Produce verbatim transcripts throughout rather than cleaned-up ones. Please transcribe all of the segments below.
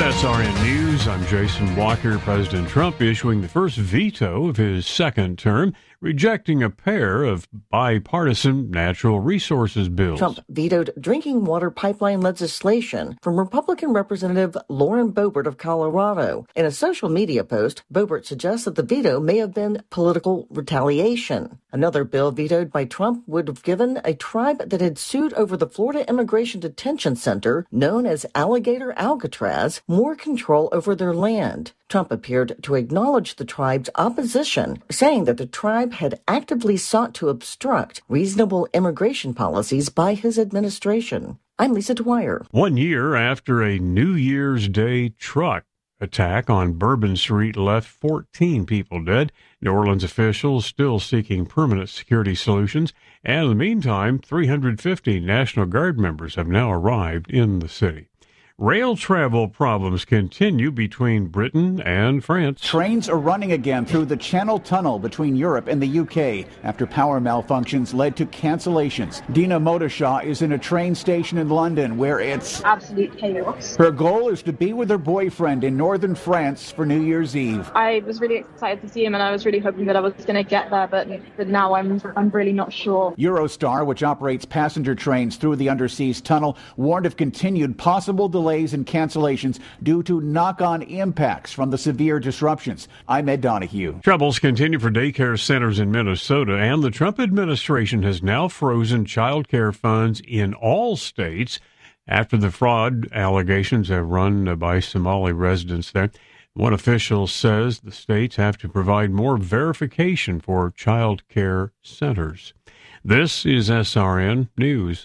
S R N News, I'm Jason Walker. President Trump issuing the first veto of his second term, rejecting a pair of bipartisan natural resources bills. Trump vetoed drinking water pipeline legislation from Republican Representative Lauren Boebert of Colorado. In a social media post, Boebert suggests that the veto may have been political retaliation. Another bill vetoed by Trump would have given a tribe that had sued over the Florida Immigration Detention Center, known as Alligator Alcatraz, more control over their land. Trump appeared to acknowledge the tribe's opposition, saying that the tribe had actively sought to obstruct reasonable immigration policies by his administration. I'm Lisa Dwyer. One year after a New Year's Day truck attack on Bourbon Street left fourteen people dead, New Orleans officials still seeking permanent security solutions, and in the meantime, three hundred fifty National Guard members have now arrived in the city. Rail travel problems continue between Britain and France. Trains are running again through the Channel Tunnel between Europe and the U K after power malfunctions led to cancellations. Dina Motorshaw is in a train station in London where it's absolute chaos. Her goal is to be with her boyfriend in northern France for New Year's Eve. I was really excited to see him and I was really hoping that I was going to get there, but, but now I'm, I'm really not sure. Eurostar, which operates passenger trains through the undersea tunnel, warned of continued possible delays Delays and cancellations due to knock-on impacts from the severe disruptions. I'm Ed Donahue. Troubles continue for daycare centers in Minnesota, and the Trump administration has now frozen child care funds in all states after the fraud allegations have run by Somali residents there. One official says the states have to provide more verification for child care centers. This is S R N News.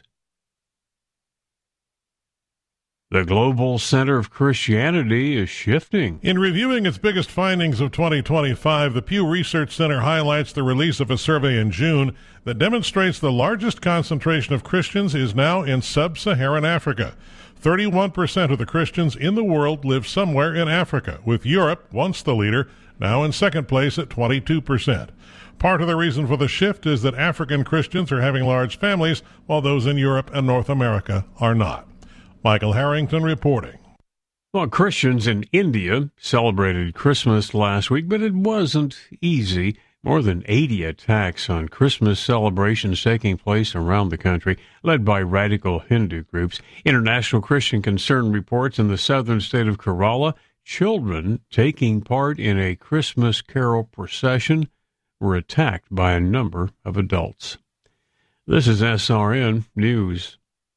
The Global Center of Christianity is shifting. In reviewing its biggest findings of twenty twenty-five, the Pew Research Center highlights the release of a survey in June that demonstrates the largest concentration of Christians is now in sub-Saharan Africa. thirty-one percent of the Christians in the world live somewhere in Africa, with Europe, once the leader, now in second place at twenty-two percent. Part of the reason for the shift is that African Christians are having large families, while those in Europe and North America are not. Michael Harrington reporting. Well, Christians in India celebrated Christmas last week, but it wasn't easy. More than eighty attacks on Christmas celebrations taking place around the country, led by radical Hindu groups. International Christian Concern reports in the southern state of Kerala, children taking part in a Christmas carol procession were attacked by a number of adults. This is S R N News.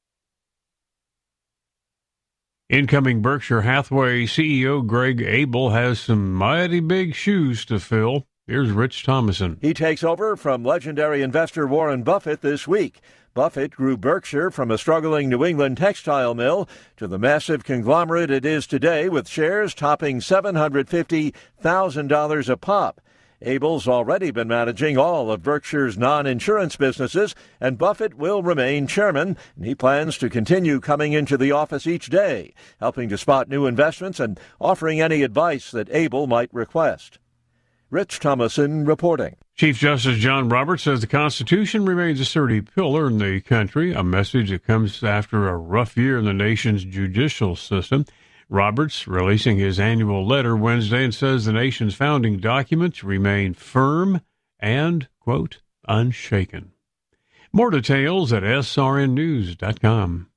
Incoming Berkshire Hathaway C E O Greg Abel has some mighty big shoes to fill. Here's Rich Thomason. He takes over from legendary investor Warren Buffett this week. Buffett grew Berkshire from a struggling New England textile mill to the massive conglomerate it is today, with shares topping seven hundred fifty thousand dollars a pop. Abel's already been managing all of Berkshire's non-insurance businesses, and Buffett will remain chairman. He plans to continue coming into the office each day, helping to spot new investments and offering any advice that Abel might request. Rich Thomason reporting. Chief Justice John Roberts says the Constitution remains a sturdy pillar in the country, a message that comes after a rough year in the nation's judicial system. Roberts releasing his annual letter Wednesday and says the nation's founding documents remain firm and, quote, unshaken. More details at S R N news dot com.